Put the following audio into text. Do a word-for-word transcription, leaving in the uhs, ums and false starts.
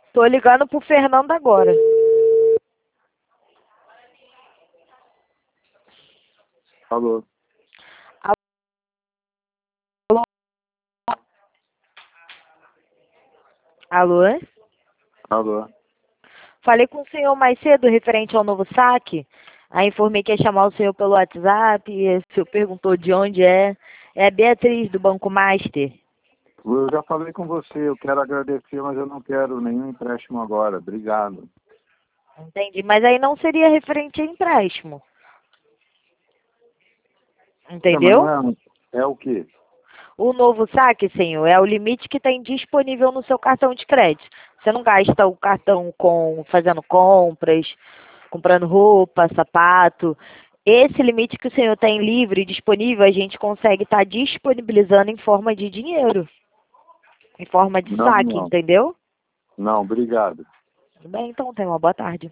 Tô ligando pro Fernando agora. Alô? Alô? Alô? Alô? Falei com o senhor mais cedo referente ao novo saque. Aí informei que ia chamar o senhor pelo WhatsApp. E o senhor perguntou de onde é. É a Beatriz do Banco Master. Eu já falei com você, eu quero agradecer, mas eu não quero nenhum empréstimo agora. Obrigado. Entendi. Mas aí não seria referente a empréstimo. É, mas Entendeu? não é, um- é o quê? O novo saque, senhor, é o limite que tem disponível no seu cartão de crédito. Você não gasta o cartão com fazendo compras, comprando roupa, sapato. Esse limite que o senhor tem livre e disponível, a gente consegue estar disponibilizando em forma de dinheiro, em forma de Não, saque, não. entendeu? Não, obrigado. Tudo bem, então tenha uma boa tarde.